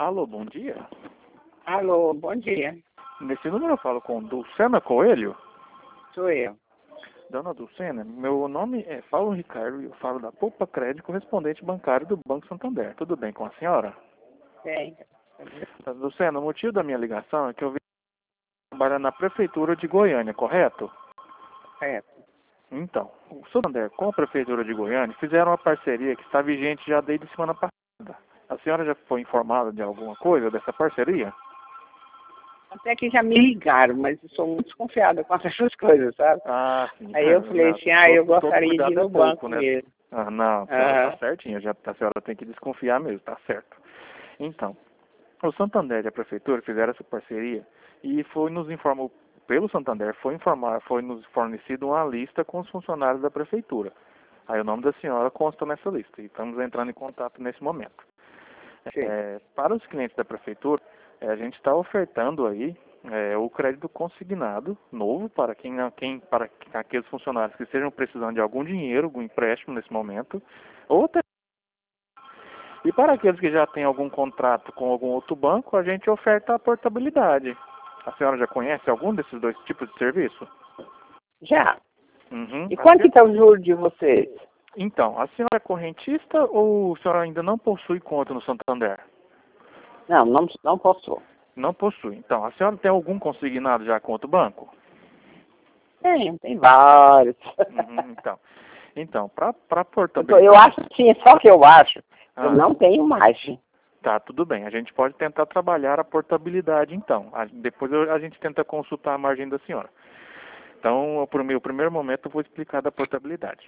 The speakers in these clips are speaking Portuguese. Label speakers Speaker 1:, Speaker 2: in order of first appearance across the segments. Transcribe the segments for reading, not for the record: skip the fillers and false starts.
Speaker 1: Alô, bom dia.
Speaker 2: Alô, bom dia.
Speaker 1: Nesse número eu falo com Dulcena Coelho.
Speaker 2: Sou eu.
Speaker 1: Dona Dulcena, meu nome é Paulo Ricardo e eu falo da Poupa Crédito, correspondente bancário do Banco Santander. Tudo bem com a senhora?
Speaker 2: Bem.
Speaker 1: Dulcena, o motivo da minha ligação é que eu vim trabalhar na Prefeitura de Goiânia, correto?
Speaker 2: Certo.
Speaker 1: Então, o Santander com a Prefeitura de Goiânia fizeram uma parceria que está vigente já desde semana passada. A senhora já foi informada de alguma coisa dessa parceria?
Speaker 2: Até que já me ligaram, mas eu sou muito desconfiada com essas coisas, sabe?
Speaker 1: Ah, sim.
Speaker 2: Aí eu falei assim, eu gostaria de ir no banco
Speaker 1: né?
Speaker 2: mesmo.
Speaker 1: Ah, não, a senhora tá certinha, a senhora tem que desconfiar mesmo, tá certo. Então, o Santander e a Prefeitura fizeram essa parceria e nos informou, pelo Santander, foi nos fornecido uma lista com os funcionários da Prefeitura. Aí o nome da senhora consta nessa lista e estamos entrando em contato nesse momento. Para os clientes da Prefeitura, a gente está ofertando aí o crédito consignado novo para para aqueles funcionários que estejam precisando de algum dinheiro, algum empréstimo nesse momento, ou até. E para aqueles que já têm algum contrato com algum outro banco, a gente oferta a portabilidade. A senhora já conhece algum desses dois tipos de serviço?
Speaker 2: Já.
Speaker 1: Uhum.
Speaker 2: E quanto que está o juro de vocês?
Speaker 1: Então, a senhora é correntista ou a senhora ainda não possui conta no Santander?
Speaker 2: Não posso.
Speaker 1: Não possui. Então, a senhora tem algum consignado já com outro banco?
Speaker 2: Tem vários.
Speaker 1: Uhum, então para portabilidade...
Speaker 2: Eu acho sim, só que eu acho. Eu
Speaker 1: Ah,
Speaker 2: não tenho mais.
Speaker 1: tá, tudo bem. A gente pode tentar trabalhar a portabilidade, então. Depois a gente tenta consultar a margem da senhora. Então, o primeiro momento, eu vou explicar da portabilidade.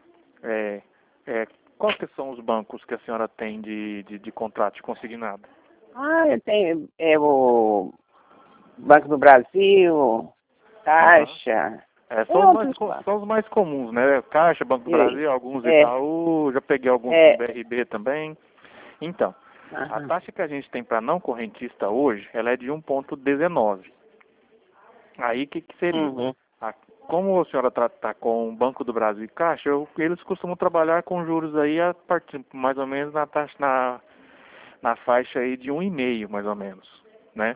Speaker 1: Quais que são os bancos que a senhora tem de contrato de consignado?
Speaker 2: Eu tenho o Banco do Brasil, Caixa.
Speaker 1: São os mais comuns, né? Caixa, Banco do Brasil, alguns Itaú, já peguei alguns do BRB também. Então, a taxa que a gente tem para não correntista hoje, ela é de 1,19. Aí, o que seria? Como a senhora está com o Banco do Brasil e Caixa, eles costumam trabalhar com juros aí a partir, mais ou menos, na taxa, na faixa aí de 1,5, mais ou menos, né?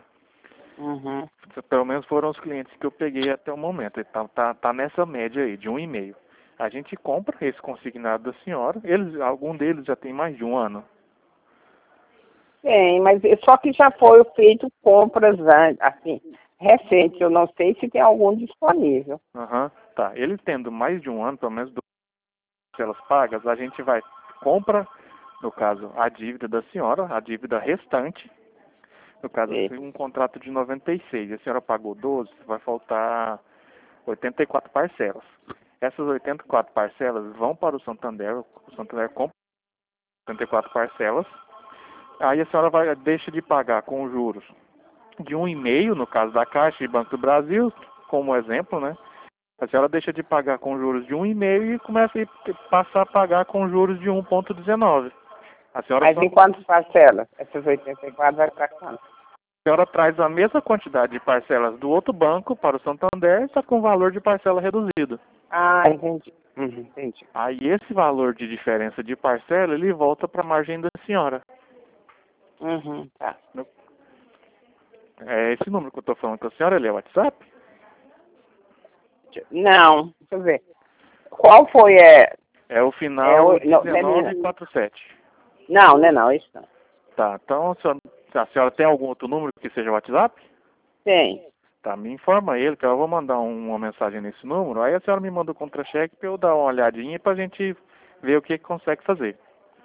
Speaker 1: Pelo menos foram os clientes que eu peguei até o momento. Então, tá nessa média aí, de 1,5. A gente compra esse consignado da senhora. Algum deles já tem mais de um ano.
Speaker 2: Tem, mas só que já foi feito compras assim, recentes. Eu não sei se tem algum disponível.
Speaker 1: Tá. Eles tendo mais de um ano, pelo menos duas parcelas pagas, a gente compra, no caso, a dívida da senhora, a dívida restante. No caso, um contrato de 96, a senhora pagou 12, vai faltar 84 parcelas. Essas 84 parcelas vão para o Santander compra 84 parcelas. Aí a senhora deixa de pagar com juros de 1,5, no caso da Caixa e Banco do Brasil, como exemplo, né? A senhora deixa de pagar com juros de 1,5 e passa a pagar com juros de 1,19.
Speaker 2: Mas em quantas parcelas? Essas 84 vai para quanto?
Speaker 1: A senhora traz a mesma quantidade de parcelas do outro banco para o Santander, só com valor de parcela reduzido.
Speaker 2: Entendi. Entendi.
Speaker 1: Aí esse valor de diferença de parcela, ele volta para a margem da senhora.
Speaker 2: Tá.
Speaker 1: Esse número que eu estou falando com a senhora, ele é WhatsApp?
Speaker 2: Não, deixa eu ver. Qual foi?
Speaker 1: É o final 1947.
Speaker 2: Não, isso não.
Speaker 1: Tá, então a senhora tem algum outro número que seja WhatsApp?
Speaker 2: Tem.
Speaker 1: Tá, me informa ele, que eu vou mandar uma mensagem nesse número, aí a senhora me manda o contra-cheque para eu dar uma olhadinha para a gente ver o que consegue fazer.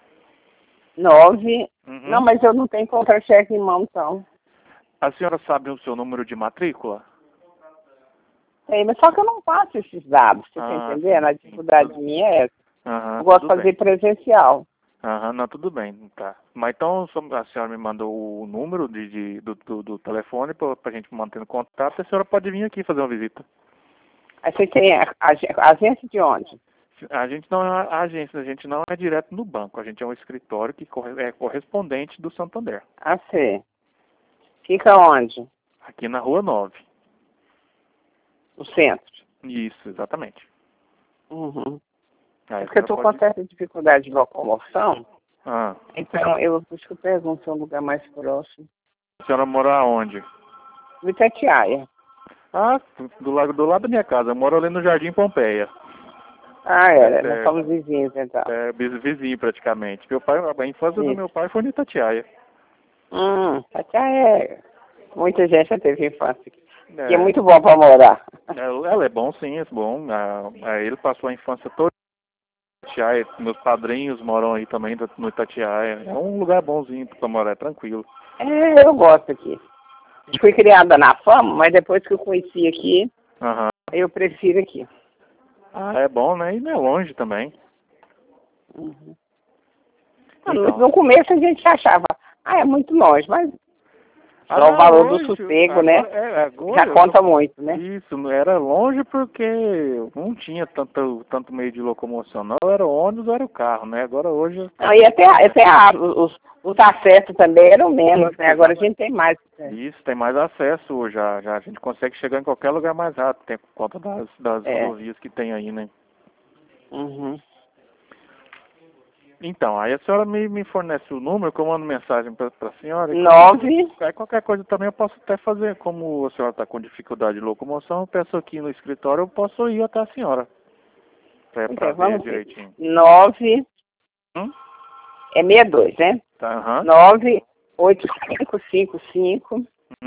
Speaker 2: 9. Não, mas eu não tenho contra-cheque em mão, então.
Speaker 1: A senhora sabe o seu número de matrícula?
Speaker 2: Tem, mas só que eu não passo esses dados, você tá entendendo? A dificuldade minha é essa. Eu gosto de fazer presencial.
Speaker 1: Não, tudo bem, tá. Mas então a senhora me mandou o número do telefone para a gente manter contato e a senhora pode vir aqui fazer uma visita.
Speaker 2: Aí você tem agência de onde?
Speaker 1: A gente não é agência, a gente não é direto no banco, a gente é um escritório que é correspondente do Santander.
Speaker 2: Sim. Fica onde?
Speaker 1: Aqui na Rua 9.
Speaker 2: No centro?
Speaker 1: Isso, exatamente.
Speaker 2: É porque eu estou com certa dificuldade de locomoção. Então, por isso que eu pergunto se é um lugar mais próximo.
Speaker 1: senhora mora onde?
Speaker 2: No Itatiaia.
Speaker 1: Ah, do lado da minha casa. Eu moro ali no Jardim Pompeia.
Speaker 2: Ah, nós somos vizinhos, então.
Speaker 1: Vizinho, praticamente. A infância do meu pai foi no Itatiaia.
Speaker 2: Itatiaia muita gente já teve infância aqui. E é muito bom para morar.
Speaker 1: Ela é bom, sim, é bom. Ele passou a infância toda no Itatiaia. Meus padrinhos moram aí também no Itatiaia. É um lugar bonzinho para morar, é tranquilo.
Speaker 2: Eu gosto aqui. Eu fui criada na Fama, mas depois que eu conheci aqui, eu prefiro aqui.
Speaker 1: Ah, é bom, né? E não é longe também.
Speaker 2: Então, no começo a gente achava, é muito longe, mas só o valor do sossego, né?
Speaker 1: Agora,
Speaker 2: já conta muito, né?
Speaker 1: Isso, era longe porque não tinha tanto meio de locomoção, não. Era o ônibus ou era o carro, né? Agora hoje...
Speaker 2: Não, e até os acessos também eram menos, né? Agora a gente tem mais.
Speaker 1: Isso, tem mais acesso hoje, já a gente consegue chegar em qualquer lugar mais rápido, tem por conta das rodovias que tem aí, né? Então, aí a senhora me fornece o número, que eu mando mensagem para a senhora.
Speaker 2: 9.
Speaker 1: Aí qualquer coisa também eu posso até fazer, como a senhora está com dificuldade de locomoção, eu peço aqui no escritório, eu posso ir até a senhora. Para ver direitinho.
Speaker 2: 9. É 62, né?
Speaker 1: Tá,
Speaker 2: 98555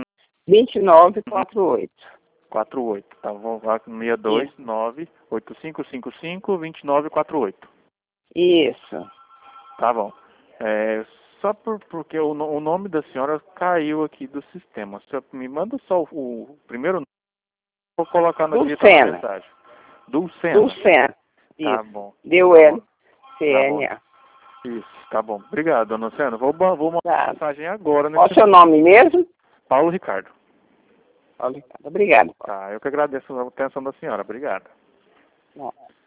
Speaker 2: 2948.
Speaker 1: 48, tá bom? 62 98555 2948.
Speaker 2: Isso.
Speaker 1: Tá bom. Só porque o nome da senhora caiu aqui do sistema. Você me manda só o primeiro nome, vou colocar na mensagem. Dulcena.
Speaker 2: Dulcena.
Speaker 1: Tá bom.
Speaker 2: D-U-L-C-N-A.
Speaker 1: Isso, tá bom. Obrigado, dona Luciana. Vou mandar mensagem agora.
Speaker 2: Qual o seu nome mesmo?
Speaker 1: Paulo Ricardo.
Speaker 2: Paulo Ricardo. Obrigado.
Speaker 1: Tá, eu que agradeço a atenção da senhora. Obrigado.